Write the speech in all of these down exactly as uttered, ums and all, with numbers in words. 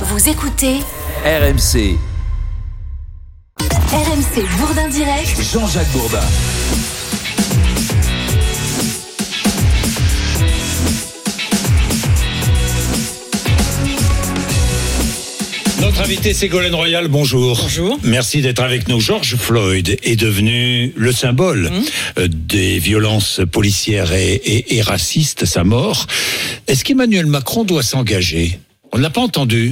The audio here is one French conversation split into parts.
Vous écoutez R M C. R M C Bourdin Direct. Jean-Jacques Bourdin. Notre invité Ségolène Royal, bonjour. Bonjour. Merci d'être avec nous. George Floyd est devenu le symbole mmh. des violences policières et, et, et racistes, sa mort. Est-ce qu'Emmanuel Macron doit s'engager ? On ne l'a pas entendu.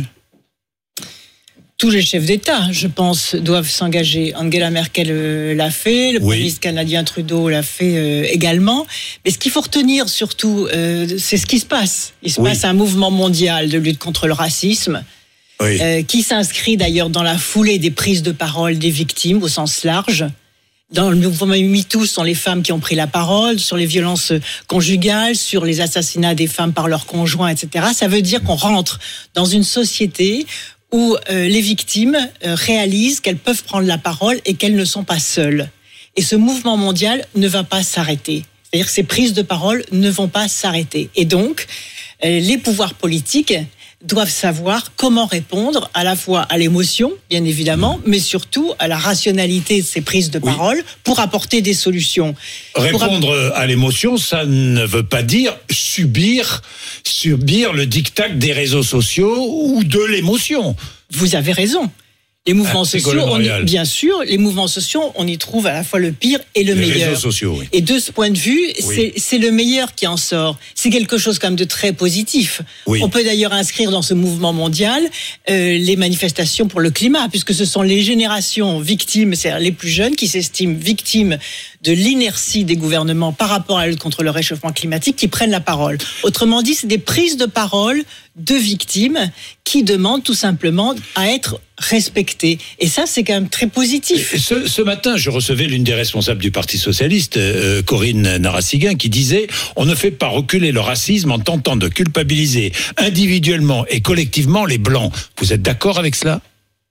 Tous les chefs d'État, je pense, doivent s'engager. Angela Merkel euh, l'a fait, le oui. Premier ministre canadien Trudeau l'a fait euh, également. Mais ce qu'il faut retenir surtout, euh, c'est ce qui se passe. Il se oui. passe un mouvement mondial de lutte contre le racisme. Oui. Euh, qui s'inscrit d'ailleurs dans la foulée des prises de parole des victimes au sens large. Dans le mouvement MeToo, ce sont les femmes qui ont pris la parole sur les violences conjugales, sur les assassinats des femmes par leurs conjoints, et cetera. Ça veut dire qu'on rentre dans une société où euh, les victimes euh, réalisent qu'elles peuvent prendre la parole et qu'elles ne sont pas seules. Et ce mouvement mondial ne va pas s'arrêter. C'est-à-dire que ces prises de parole ne vont pas s'arrêter. Et donc, euh, les pouvoirs politiques doivent savoir comment répondre à la fois à l'émotion, bien évidemment, mais surtout à la rationalité de ces prises de parole oui. pour apporter des solutions. Répondre app- à l'émotion, ça ne veut pas dire subir, subir le diktat des réseaux sociaux ou de l'émotion. Vous avez raison. Les mouvements ah, sociaux, on y, bien sûr, les mouvements sociaux, on y trouve à la fois le pire et le les meilleur. Les réseaux sociaux, oui. Et de ce point de vue, oui. c'est, c'est le meilleur qui en sort. C'est quelque chose quand même de très positif. Oui. On peut d'ailleurs inscrire dans ce mouvement mondial euh, les manifestations pour le climat, puisque ce sont les générations victimes, c'est-à-dire les plus jeunes, qui s'estiment victimes de l'inertie des gouvernements par rapport à la lutte contre le réchauffement climatique, qui prennent la parole. Autrement dit, c'est des prises de parole de victimes qui demandent tout simplement à être respectées. Et ça, c'est quand même très positif. Ce, ce matin, je recevais l'une des responsables du Parti socialiste, euh, Corinne Narassiguin, qui disait « On ne fait pas reculer le racisme en tentant de culpabiliser individuellement et collectivement les Blancs ». Vous êtes d'accord avec cela ?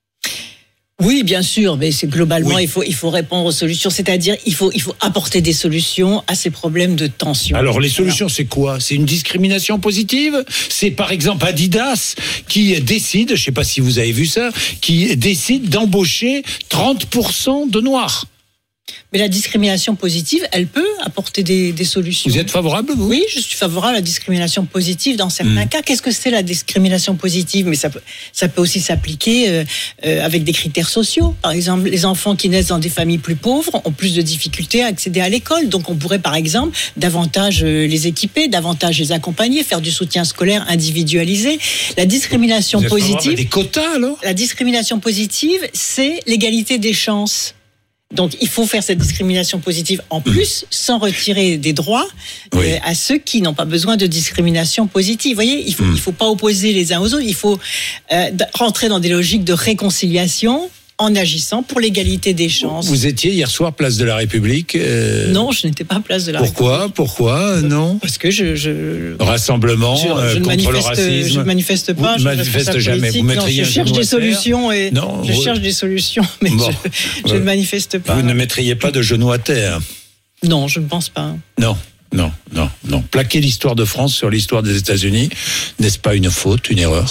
Oui, bien sûr, mais c'est globalement, oui. il faut il faut répondre aux solutions, c'est-à-dire il faut il faut apporter des solutions à ces problèmes de tension. Alors les solutions, Alors. c'est quoi ? C'est une discrimination positive ? C'est par exemple Adidas qui décide, je ne sais pas si vous avez vu ça, qui décide d'embaucher trente pour cent de Noirs. Mais la discrimination positive, elle peut apporter des, des solutions. Vous êtes favorable, vous ? Oui, je suis favorable à la discrimination positive dans certains mmh. cas. Qu'est-ce que c'est la discrimination positive ? Mais ça peut, ça peut aussi s'appliquer euh, euh, avec des critères sociaux. Par exemple, les enfants qui naissent dans des familles plus pauvres ont plus de difficultés à accéder à l'école. Donc on pourrait, par exemple, davantage les équiper, davantage les accompagner, faire du soutien scolaire individualisé. La discrimination Vous êtes positive... des quotas, alors ? La discrimination positive, c'est l'égalité des chances. Donc, il faut faire cette discrimination positive en plus, sans retirer des droits oui. euh, à ceux qui n'ont pas besoin de discrimination positive. Vous voyez, il faut, mmh. il faut pas opposer les uns aux autres. Il faut euh, rentrer dans des logiques de réconciliation en agissant pour l'égalité des chances. Vous étiez hier soir place de la République euh... Non, je n'étais pas place de la Pourquoi République. Pourquoi Pourquoi Non. Parce que je... je... Rassemblement je, je euh, contre le racisme. Je ne manifeste pas. Vous ne manifestez jamais. Vous mettriez non, je cherche des solutions et non, je vous... cherche des solutions, mais bon, je, je euh, ne manifeste pas. Vous ne mettriez pas de genoux à terre. Non, je ne pense pas. Non. Non, non, non. Plaquer l'histoire de France sur l'histoire des États-Unis, n'est-ce pas une faute, une erreur ?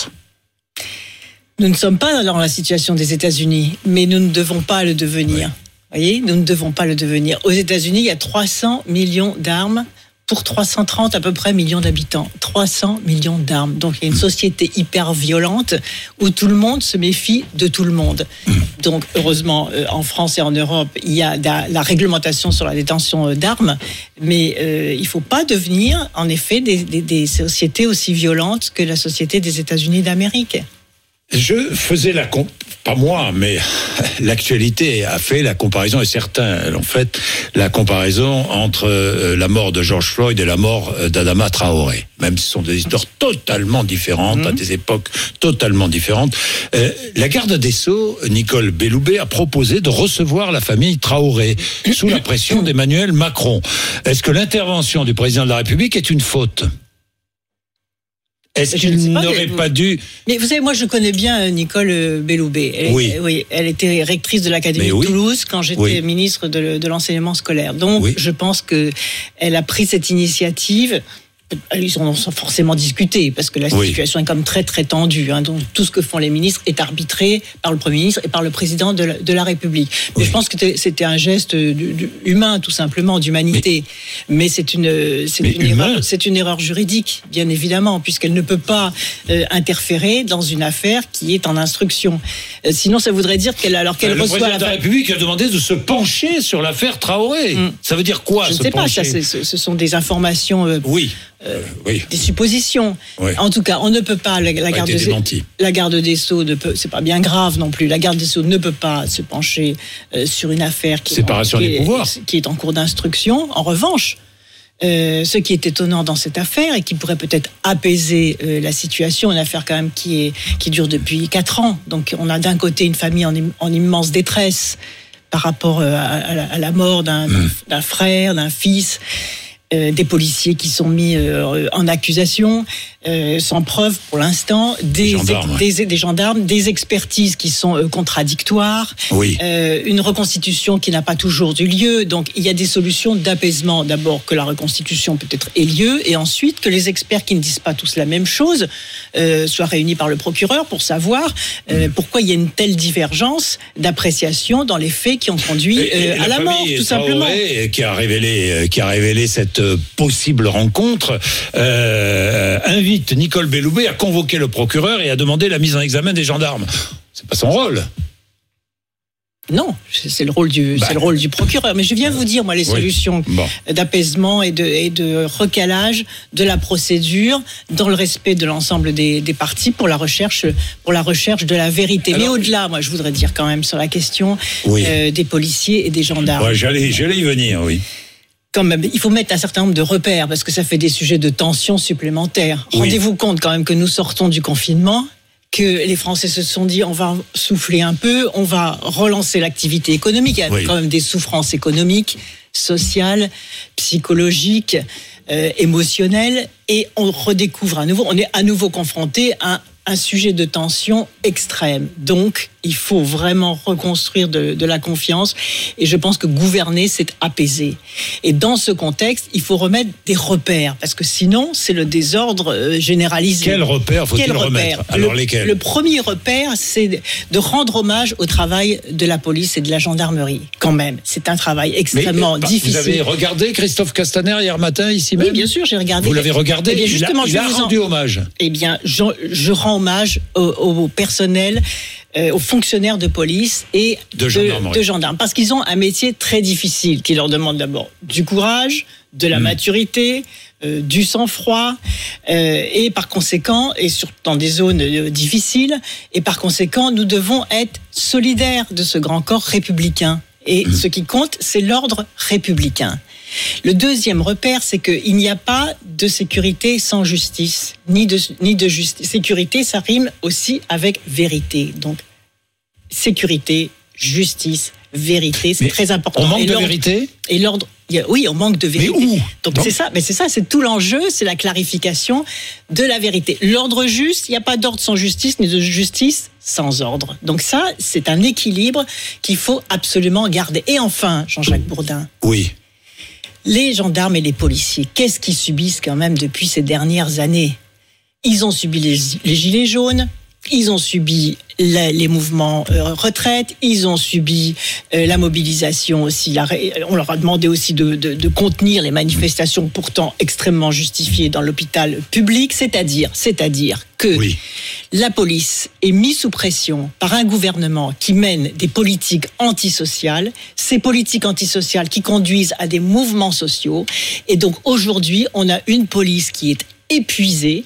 Nous ne sommes pas dans la situation des États-Unis, mais nous ne devons pas le devenir. Oui. Vous voyez, nous ne devons pas le devenir. Aux États-Unis, il y a trois cents millions d'armes pour trois cent trente à peu près millions d'habitants. trois cents millions d'armes. Donc, il y a une société hyper violente où tout le monde se méfie de tout le monde. Donc, heureusement, en France et en Europe, il y a la réglementation sur la détention d'armes, mais euh, il ne faut pas devenir, en effet, des, des, des sociétés aussi violentes que la société des États-Unis d'Amérique. Je faisais la comp... pas moi, mais l'actualité a fait la comparaison, et certains l'ont fait, la comparaison entre la mort de George Floyd et la mort d'Adama Traoré. Même si ce sont des histoires totalement différentes, mmh. à des époques totalement différentes. Euh, la garde des Sceaux, Nicole Belloubet, a proposé de recevoir la famille Traoré sous la pression d'Emmanuel Macron. Est-ce que l'intervention du président de la République est une faute ? Est-ce qu'il n'aurait pas dû... Mais vous savez, moi je connais bien Nicole Belloubet. Elle, oui. oui. Elle était rectrice de l'Académie oui. de Toulouse quand j'étais oui. ministre de, de l'enseignement scolaire. Donc oui. je pense qu'elle a pris cette initiative Ils en ont forcément discuté, parce que la oui. situation est quand même très très tendue. Hein. Donc tout ce que font les ministres est arbitré par le Premier ministre et par le Président de la, de la République. Mais oui. je pense que c'était un geste de, de, humain, tout simplement, d'humanité. Mais, Mais c'est une, c'est une erreur, c'est une erreur juridique, bien évidemment, puisqu'elle ne peut pas euh, interférer dans une affaire qui est en instruction. Euh, sinon, ça voudrait dire qu'elle, alors qu'elle le reçoit président la de la République a demandé de se pencher sur l'affaire Traoré. Mmh. Ça veut dire quoi? Je ne se sais pencher pas. Ça, c'est, ce sont des informations. Euh, oui. Euh, oui. Des suppositions. Oui. En tout cas, on ne peut pas. La, la, garde, de, la garde des Sceaux ne peut. C'est pas bien grave non plus. La garde des Sceaux ne peut pas se pencher euh, sur une affaire qui, Séparation est, en, des qui, pouvoirs. est, qui est en cours d'instruction. En revanche, euh, ce qui est étonnant dans cette affaire et qui pourrait peut-être apaiser euh, la situation, une affaire quand même qui est qui dure depuis quatre ans. Donc, on a d'un côté une famille en, en immense détresse par rapport euh, à, à, la, à la mort d'un, mmh. d'un frère, d'un fils. Euh, des policiers qui sont mis euh, en accusation, euh, sans preuve pour l'instant, des, des, gendarmes, des, ouais. des gendarmes, des expertises qui sont euh, contradictoires, oui. euh, une reconstitution qui n'a pas toujours eu lieu. Donc il y a des solutions d'apaisement. D'abord que la reconstitution peut-être ait lieu, et ensuite que les experts qui ne disent pas tous la même chose euh, soient réunis par le procureur pour savoir euh, mmh. pourquoi il y a une telle divergence d'appréciation dans les faits qui ont conduit et, et euh, à la, la mort, tout simplement. Qui a révélé, qui a révélé cette possible rencontre, euh, invite Nicole Belloubet à convoquer le procureur et à demander la mise en examen des gendarmes. C'est pas son rôle. Non, c'est le rôle du, bah, c'est le rôle du procureur. Mais je viens vous dire, moi, les oui. solutions bon. d'apaisement et de, et de recalage de la procédure dans le respect de l'ensemble des, des parties pour la recherche, pour la recherche de la vérité. Alors, mais au-delà, moi, je voudrais dire quand même sur la question oui. euh, des policiers et des gendarmes. Ouais, j'allais, j'allais y venir, oui. Quand même, il faut mettre un certain nombre de repères parce que ça fait des sujets de tension supplémentaires. Oui. Rendez-vous compte quand même que nous sortons du confinement, que les Français se sont dit on va souffler un peu, on va relancer l'activité économique. Il y a oui. quand même des souffrances économiques, sociales, psychologiques, euh, émotionnelles, et on redécouvre à nouveau, on est à nouveau confronté à un sujet de tension extrême. Donc, il faut vraiment reconstruire de, de la confiance. Et je pense que gouverner, c'est apaiser. Et dans ce contexte, il faut remettre des repères. Parce que sinon, c'est le désordre généralisé. Quels repères faut-il Quel remettre? Alors, le, lesquels? Le premier repère, c'est de rendre hommage au travail de la police et de la gendarmerie. Quand même, c'est un travail extrêmement Mais, difficile. Vous avez regardé Christophe Castaner hier matin, ici même? Oui, bien sûr, j'ai regardé. Vous l'avez regardé? Eh bien, justement, il a, il je a vous rendu en... hommage. Eh bien, je, je rends hommage au, au personnel, euh, aux fonctionnaires de police et de, de, gendarmes, de gendarmes. Parce qu'ils ont un métier très difficile qui leur demande d'abord du courage, de la mmh. maturité, euh, du sang-froid, euh, et par conséquent, et surtout dans des zones euh, difficiles, et par conséquent, nous devons être solidaires de ce grand corps républicain. Et mmh. ce qui compte, c'est l'ordre républicain. Le deuxième repère, c'est qu'il n'y a pas de sécurité sans justice, ni de, ni de justice. Sécurité, ça rime aussi avec vérité. Donc, sécurité, justice, vérité, c'est mais très important. On manque et de vérité ? Et l'ordre, oui, on manque de vérité. Mais où ? Donc, Donc c'est ça, mais c'est ça, c'est tout l'enjeu, c'est la clarification de la vérité. L'ordre juste, il n'y a pas d'ordre sans justice, ni de justice sans ordre. Donc ça, c'est un équilibre qu'il faut absolument garder. Et enfin, Jean-Jacques Bourdin. Oui. Les gendarmes et les policiers, qu'est-ce qu'ils subissent quand même depuis ces dernières années ? Ils ont subi les, les gilets jaunes, ils ont subi la, les mouvements euh, retraite, ils ont subi euh, la mobilisation aussi. La, on leur a demandé aussi de, de, de contenir les manifestations pourtant extrêmement justifiées dans l'hôpital public, c'est-à-dire, c'est-à-dire que oui. la police est mise sous pression par un gouvernement qui mène des politiques antisociales, ces politiques antisociales qui conduisent à des mouvements sociaux. Et donc aujourd'hui, on a une police qui est épuisée,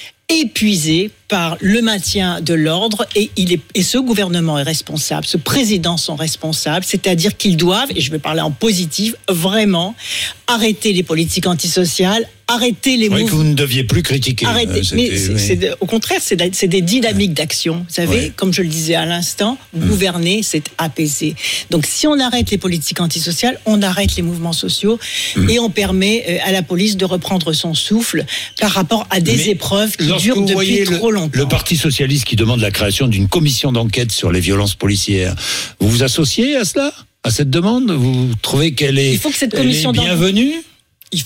épuisé par le maintien de l'ordre et, il est, et ce gouvernement est responsable, ce président sont responsables, c'est-à-dire qu'ils doivent, et je vais parler en positif, vraiment arrêter les politiques antisociales, arrêter les mouvements. Que vous ne deviez plus critiquer. Arrêter. Euh, mais c'est, c'est de, au contraire, c'est, de, c'est des dynamiques d'action. Vous savez, ouais. comme je le disais à l'instant, mmh. gouverner, c'est apaiser. Donc si on arrête les politiques antisociales, on arrête les mouvements sociaux mmh. et on permet à la police de reprendre son souffle par rapport à des mais épreuves qui durent depuis trop longtemps. Le Parti socialiste qui demande la création d'une commission d'enquête sur les violences policières, vous vous associez à cela, à cette demande ? Vous trouvez qu'elle est, Il faut que cette commission elle est bienvenue ? Il faut,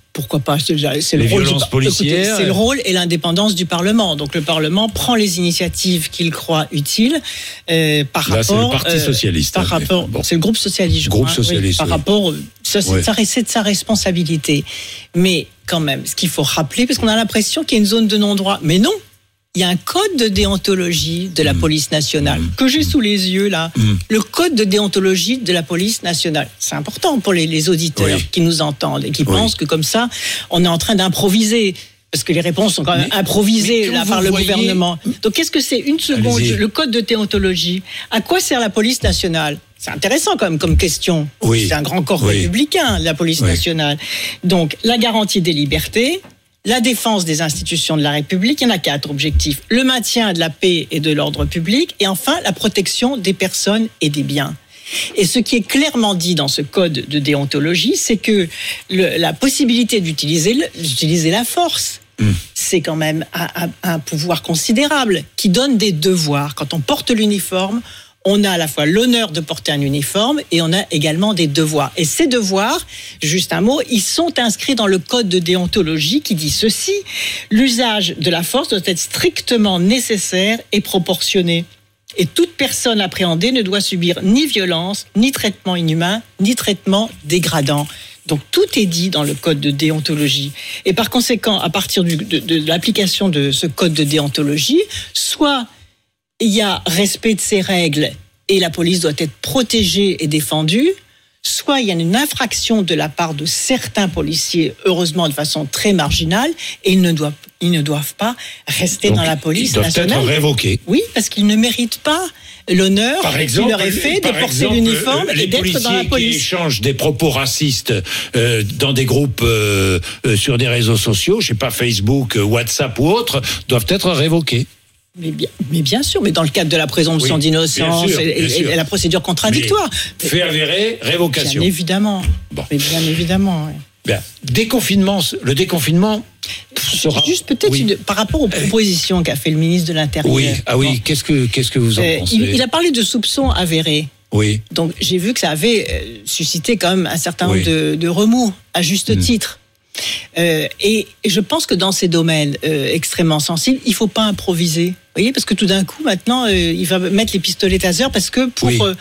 Pourquoi pas? C'est, c'est le les rôle violences du, policières. écoutez, c'est le rôle et l'indépendance du Parlement. Donc le Parlement prend les initiatives qu'il croit utiles euh, par Là, rapport. c'est le Parti socialiste. Euh, par mais, rapport. bon. C'est le groupe socialiste. Je Groupe crois, socialiste. Oui, par oui. rapport. Ça, c'est, Ouais. ça, c'est de sa responsabilité. Mais quand même, ce qu'il faut rappeler, parce qu'on a l'impression qu'il y a une zone de non-droit, mais non. Il y a un code de déontologie de la mmh. police nationale mmh. que j'ai sous les yeux là. Mmh. Le code de déontologie de la police nationale. C'est important pour les, les auditeurs oui. qui nous entendent et qui oui. pensent que comme ça, on est en train d'improviser. Parce que les réponses sont quand même mais, improvisées mais là par le voyez... gouvernement. Donc qu'est-ce que c'est? Une seconde, Allez-y. Le code de déontologie. À quoi sert la police nationale? C'est intéressant quand même comme question. Oui. C'est un grand corps oui. républicain, la police oui. nationale. Donc la garantie des libertés, la défense des institutions de la République, il y en a quatre objectifs. Le maintien de la paix et de l'ordre public, et enfin la protection des personnes et des biens. Et ce qui est clairement dit dans ce code de déontologie, c'est que le, la possibilité d'utiliser, le, d'utiliser la force, mmh. c'est quand même un, un, un pouvoir considérable qui donne des devoirs. Quand on porte l'uniforme, on a à la fois l'honneur de porter un uniforme et on a également des devoirs. Et ces devoirs, juste un mot, ils sont inscrits dans le code de déontologie qui dit ceci: l'usage de la force doit être strictement nécessaire et proportionné. Et toute personne appréhendée ne doit subir ni violence, ni traitement inhumain, ni traitement dégradant. Donc tout est dit dans le code de déontologie. Et par conséquent, à partir du, de, de l'application de ce code de déontologie, soit il y a respect de ces règles et la police doit être protégée et défendue, soit il y a une infraction de la part de certains policiers, heureusement de façon très marginale, et ils ne doivent, ils ne doivent pas rester Donc, dans la police ils doivent nationale. être révoqués. Oui, parce qu'ils ne méritent pas l'honneur par exemple, qui leur est fait de porter exemple, l'uniforme euh, et d'être dans la police. Les policiers qui échangent des propos racistes euh, dans des groupes euh, euh, sur des réseaux sociaux, je sais pas, Facebook, WhatsApp ou autres, doivent être révoqués. Mais bien, mais bien sûr, mais dans le cadre de la présomption oui, d'innocence sûr, et, et, et la procédure contradictoire. Mais fait avéré, révocation. Bien évidemment. Bon. Mais bien évidemment. Oui. Bien. Déconfinement, le déconfinement sera... Juste peut-être oui. une, par rapport aux propositions qu'a fait le ministre de l'Intérieur. Oui, ah oui, bon. qu'est-ce que, qu'est-ce que vous en euh, pensez? il, il a parlé de soupçons avérés. Oui. Donc j'ai vu que ça avait euh, suscité quand même un certain nombre oui. de, de remous, à juste mmh. titre. Euh, et, et je pense que dans ces domaines euh, extrêmement sensibles, il ne faut pas improviser. Vous voyez, parce que tout d'un coup, maintenant, euh, il va mettre les pistolets taser parce que pour... Oui. Euh,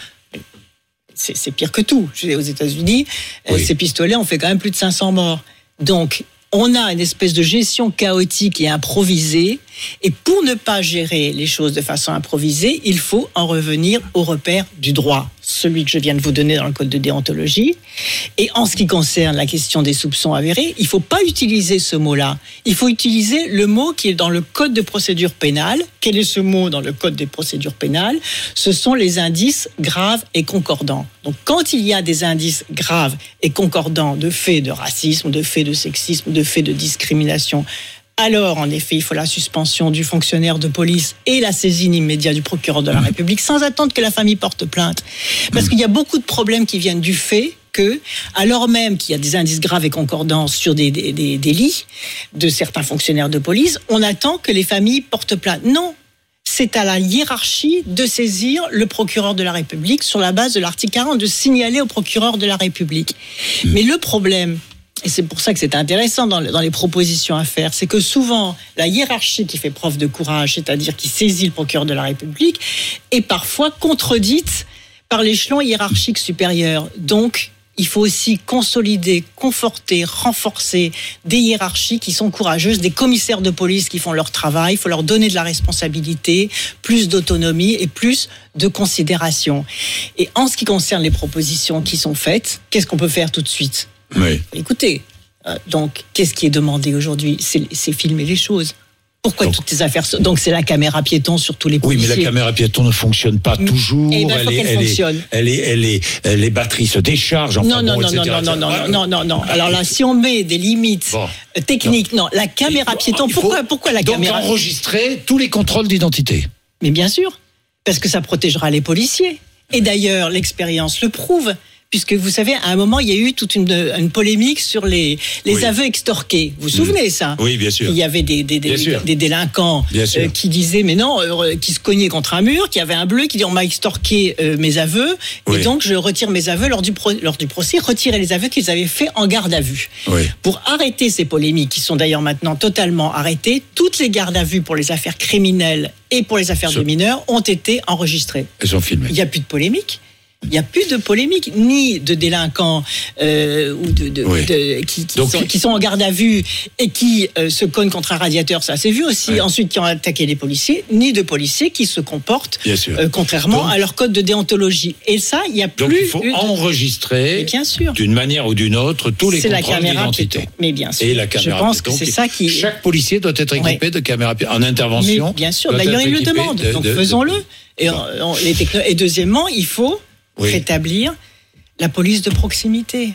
c'est, c'est pire que tout. Aux États-Unis, oui. euh, ces pistolets ont fait quand même plus de cinq cents morts. Donc, on a une espèce de gestion chaotique et improvisée. Et pour ne pas gérer les choses de façon improvisée, il faut en revenir au repère du droit, celui que je viens de vous donner dans le code de déontologie. Et en ce qui concerne la question des soupçons avérés, il ne faut pas utiliser ce mot-là. Il faut utiliser le mot qui est dans le code de procédure pénale. Quel est ce mot dans le code des procédures pénales? Ce sont les indices graves et concordants. Donc quand il y a des indices graves et concordants de faits de racisme, de faits de sexisme, de faits de discrimination, alors, en effet, il faut la suspension du fonctionnaire de police et la saisine immédiate du procureur de la République, sans attendre que la famille porte plainte. Parce qu'il y a beaucoup de problèmes qui viennent du fait que, alors même qu'il y a des indices graves et concordants sur des, des, des délits de certains fonctionnaires de police, on attend que les familles portent plainte. Non, c'est à la hiérarchie de saisir le procureur de la République sur la base de l'article quarante, de signaler au procureur de la République. Mais le problème... Et c'est pour ça que c'est intéressant dans, dans les propositions à faire, c'est que souvent, la hiérarchie qui fait preuve de courage, c'est-à-dire qui saisit le procureur de la République, est parfois contredite par l'échelon hiérarchique supérieur. Donc, il faut aussi consolider, conforter, renforcer des hiérarchies qui sont courageuses, des commissaires de police qui font leur travail. Il faut leur donner de la responsabilité, plus d'autonomie et plus de considération. Et en ce qui concerne les propositions qui sont faites, qu'est-ce qu'on peut faire tout de suite ? Oui. Écoutez, euh, donc, qu'est-ce qui est demandé aujourd'hui ? c'est, c'est filmer les choses. Pourquoi donc, toutes ces affaires ? Donc, c'est la caméra piéton sur tous les policiers. Oui, mais la caméra piéton ne fonctionne pas toujours. Et ben, elle, faut est, qu'elle elle, fonctionne. Est, elle, est, elle, est, elle est, les batteries se déchargent. Enfin, non, non, bon, non, non, non, non, non, non, non, non. Alors là, si on met des limites bon. techniques, non. non, la caméra piéton. Pourquoi, pourquoi la donc caméra ? Donc, enregistrer tous les contrôles d'identité. Mais bien sûr, parce que ça protégera les policiers. Et d'ailleurs, l'expérience le prouve. puisque vous savez, à un moment, il y a eu toute une, une polémique sur les, les oui. aveux extorqués. Vous vous souvenez, mmh. ça? Oui, bien sûr. Il y avait des, des, des, des, des délinquants euh, qui disaient, mais non, euh, qui se cognaient contre un mur, qui avait un bleu, qui dit, on m'a extorqué euh, mes aveux, oui. et donc je retire mes aveux lors du, pro, lors du procès, retirer les aveux qu'ils avaient faits en garde à vue. Oui. Pour arrêter ces polémiques, qui sont d'ailleurs maintenant totalement arrêtées, toutes les gardes à vue pour les affaires criminelles et pour les affaires de mineurs ont été enregistrées. Elles sont filmées. Il n'y a plus de polémique. Il n'y a plus de polémique, ni de délinquants euh, ou de, de, oui. de, qui, qui, Donc, sont, qui sont en garde à vue et qui euh, se cognent contre un radiateur, ça s'est vu aussi, oui. ensuite qui ont attaqué les policiers, ni de policiers qui se comportent euh, contrairement Donc, à leur code de déontologie. Et ça, il n'y a plus... Donc il faut une... enregistrer bien sûr. d'une manière ou d'une autre tous les c'est contrôles d'identité. Mais bien sûr. Et la caméra. Je pense que c'est ça qui... Chaque policier doit être équipé oui. de caméras en intervention. Mais bien sûr, d'ailleurs il le demande, de, donc de, faisons-le. De... Et, on, les techno... et deuxièmement, il faut... Oui. rétablir la police de proximité.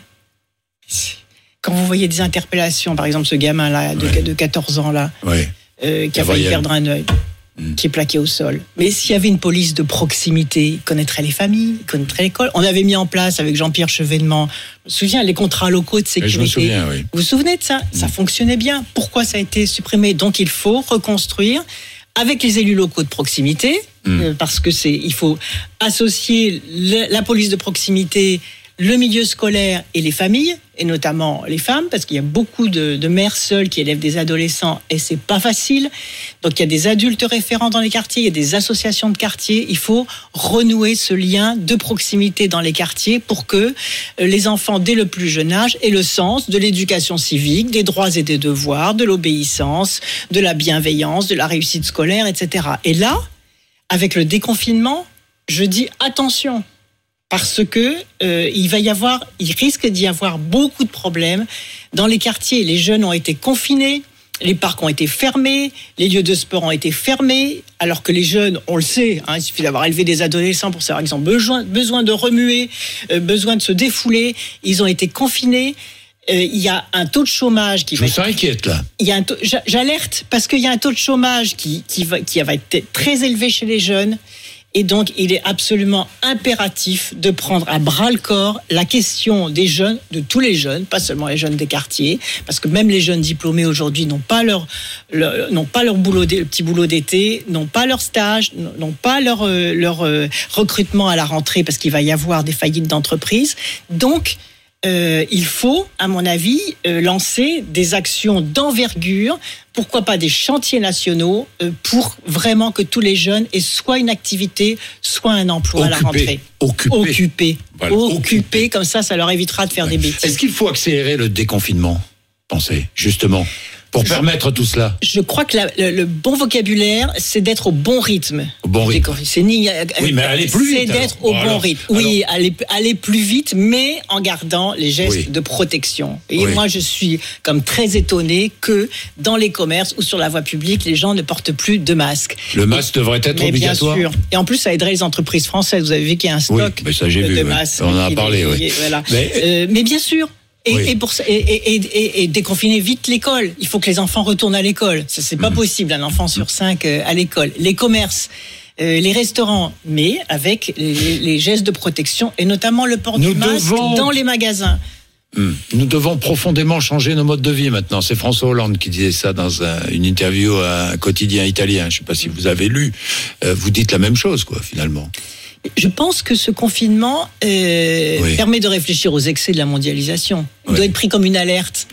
Quand vous voyez des interpellations, par exemple ce gamin-là de, oui. de quatorze ans là, oui. euh, qui a failli perdre un œil, mm. qui est plaqué au sol. Mais s'il y avait une police de proximité, il connaîtrait les familles, il connaîtrait l'école. On avait mis en place avec Jean-Pierre Chevènement, je me souviens, les contrats locaux de sécurité. Je me souviens, oui. Vous vous souvenez de ça ? mm. Ça fonctionnait bien. Pourquoi ça a été supprimé ? Donc il faut reconstruire avec les élus locaux de proximité, mmh. euh, parce que c'est, il faut associer le, la police de proximité, le milieu scolaire et les familles, et notamment les femmes, parce qu'il y a beaucoup de, de mères seules qui élèvent des adolescents, et c'est pas facile. Donc il y a des adultes référents dans les quartiers, il y a des associations de quartiers. Il faut renouer ce lien de proximité dans les quartiers pour que les enfants, dès le plus jeune âge, aient le sens de l'éducation civique, des droits et des devoirs, de l'obéissance, de la bienveillance, de la réussite scolaire, et cetera. Et là, avec le déconfinement, je dis attention. Parce que euh, il va y avoir, il risque d'y avoir beaucoup de problèmes dans les quartiers. Les jeunes ont été confinés, les parcs ont été fermés, les lieux de sport ont été fermés, alors que les jeunes, on le sait, hein, il suffit d'avoir élevé des adolescents pour savoir qu'ils ont besoin, besoin de remuer, euh, besoin de se défouler. Ils ont été confinés. Euh, il y a un taux de chômage qui je va. Je me sens inquiète là. Il y a un taux, j'alerte parce qu'il y a un taux de chômage qui qui va qui va être très élevé chez les jeunes. Et donc, il est absolument impératif de prendre à bras-le-corps la question des jeunes, de tous les jeunes, pas seulement les jeunes des quartiers, parce que même les jeunes diplômés aujourd'hui n'ont pas leur, leur n'ont pas leur boulot, le petit boulot d'été, n'ont pas leur stage, n'ont pas leur leur recrutement à la rentrée, parce qu'il va y avoir des faillites d'entreprises. Donc, Euh, il faut, à mon avis, euh, lancer des actions d'envergure, pourquoi pas des chantiers nationaux, euh, pour vraiment que tous les jeunes aient soit une activité, soit un emploi occupé, à la rentrée. Occupé. Occupé. Voilà, occupé. Occupé. Comme ça, ça leur évitera de faire ouais. des bêtises. Est-ce qu'il faut accélérer le déconfinement ? Pensez, justement. Pour je, permettre tout cela. Je crois que la, le, le bon vocabulaire, c'est d'être au bon rythme. Au bon rythme. C'est ni, oui, mais aller plus vite. C'est d'être alors. au bon, bon rythme. Oui, alors... aller, aller plus vite, mais en gardant les gestes oui. de protection. Et oui. moi, je suis comme très étonnée que dans les commerces ou sur la voie publique, les gens ne portent plus de masque. Le masque et, devrait être mais obligatoire. Bien sûr. Et en plus, ça aiderait les entreprises françaises. Vous avez vu qu'il y a un stock oui, mais ça, j'ai de, vu, de oui. masques. On en a parlé, et, oui. Voilà. Mais, euh, mais bien sûr. Et, oui. et, pour, et, et, et, et déconfiner vite l'école. Il faut que les enfants retournent à l'école. Ça, c'est pas mmh. possible, un enfant sur cinq euh, à l'école. Les commerces, euh, les restaurants, mais avec les, les gestes de protection et notamment le port Nous du masque devons... dans les magasins. Mmh. Nous devons profondément changer nos modes de vie maintenant. C'est François Hollande qui disait ça dans un, une interview à un quotidien italien. Je ne sais pas si vous avez lu. Euh, vous dites la même chose, quoi, finalement. Je pense que ce confinement euh, oui. permet de réfléchir aux excès de la mondialisation. Il oui. doit être pris comme une alerte.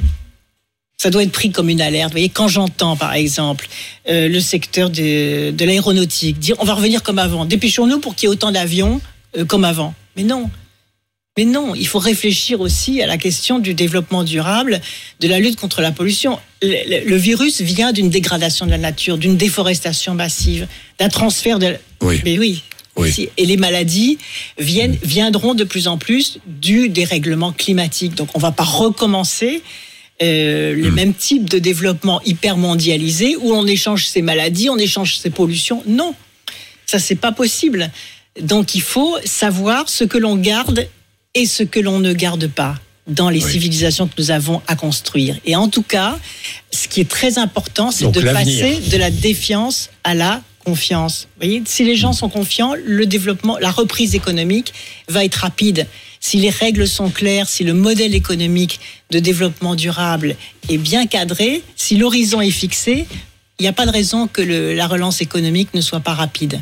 Ça doit être pris comme une alerte. Vous voyez, quand j'entends, par exemple, euh, le secteur de, de l'aéronautique dire on va revenir comme avant, dépêchons-nous pour qu'il y ait autant d'avions euh, comme avant. Mais non. Mais non, il faut réfléchir aussi à la question du développement durable, de la lutte contre la pollution. Le, le, le virus vient d'une dégradation de la nature, d'une déforestation massive, d'un transfert de... Oui. Mais oui. Oui. Et les maladies viennent, viendront de plus en plus du dérèglement climatique. Donc on ne va pas recommencer euh, le mmh. même type de développement hyper mondialisé où on échange ces maladies, on échange ces pollutions. Non, ça c'est pas possible. Donc il faut savoir ce que l'on garde et ce que l'on ne garde pas dans les oui. civilisations que nous avons à construire. Et en tout cas, ce qui est très important, c'est Donc, de l'avenir. passer de la défiance à la confiance. Vous voyez, si les gens sont confiants, le développement, la reprise économique va être rapide. si les règles sont claires, si le modèle économique de développement durable est bien cadré, si l'horizon est fixé, il n'y a pas de raison que le, la relance économique ne soit pas rapide.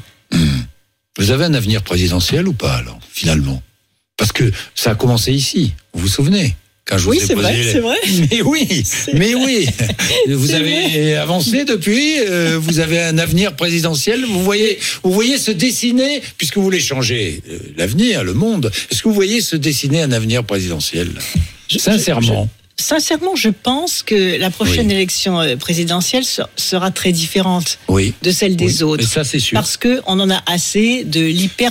Vous avez un avenir présidentiel ou pas, alors, finalement ? Parce que ça a commencé ici, vous vous souvenez ? Quand je vous oui, ai c'est posé vrai, les... c'est vrai. Mais oui, c'est mais vrai. oui. Vous C'est avez vrai. avancé depuis, euh, vous avez un avenir présidentiel, vous voyez, vous voyez se dessiner, puisque vous voulez changer euh, l'avenir, le monde, est-ce que vous voyez se dessiner un avenir présidentiel ? Je- Sincèrement. je- Sincèrement, je pense que la prochaine Oui. élection présidentielle sera très différente Oui. de celle des Oui. autres. Et ça, c'est sûr. Parce qu'on en a assez de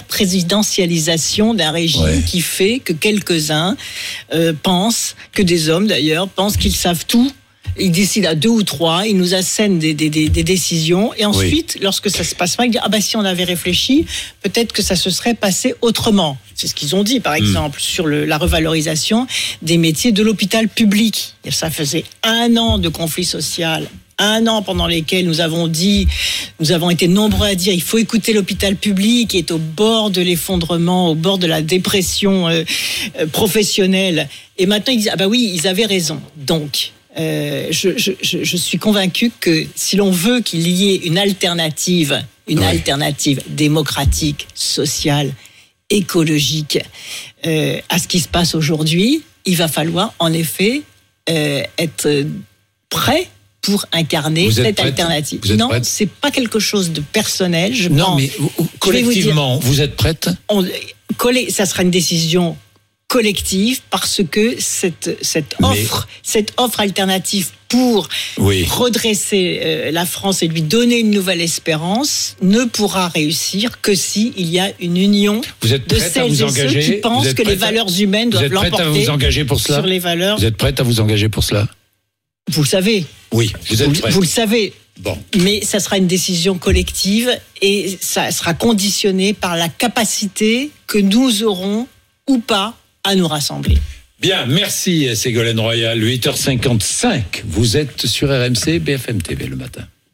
l'hyper-présidentialisation d'un régime Ouais. qui fait que quelques-uns euh, pensent, que des hommes d'ailleurs, pensent qu'ils savent tout. Ils décident à deux ou trois, ils nous assènent des, des, des, des décisions. Et ensuite, oui. lorsque ça se passe mal, ils disent « Ah ben si on avait réfléchi, peut-être que ça se serait passé autrement ». C'est ce qu'ils ont dit, par exemple, mmh. sur le, la revalorisation des métiers de l'hôpital public. Et ça faisait un an de conflit social, un an pendant lesquels nous avons dit, nous avons été nombreux à dire, il faut écouter l'hôpital public qui est au bord de l'effondrement, au bord de la dépression euh, euh, professionnelle. Et maintenant, ils disent « Ah ben oui, ils avaient raison ». Donc, Euh, je, je, je suis convaincue que si l'on veut qu'il y ait une alternative, une ouais. alternative démocratique, sociale, écologique euh, à ce qui se passe aujourd'hui, il va falloir en effet euh, être prêt pour incarner cette prête, alternative. Vous êtes non, prête? C'est pas quelque chose de personnel. Je non, pense, mais collectivement, vous, dire, vous êtes prête? on, Ça sera une décision collective parce que cette, cette offre, Mais... cette offre alternative pour oui. redresser euh, la France et lui donner une nouvelle espérance ne pourra réussir que si il y a une union vous êtes de celles à vous et engager, ceux qui pensent que les valeurs humaines doivent l'emporter à vous engager pour cela sur les valeurs. Vous êtes prête à vous engager pour cela? Vous le savez. Oui, vous êtes vous, prête. Vous le savez. Bon. Mais ça sera une décision collective et ça sera conditionné par la capacité que nous aurons ou pas à nous rassembler. Bien, merci Ségolène Royal. huit heures cinquante-cinq, vous êtes sur R M C, B F M T V le matin.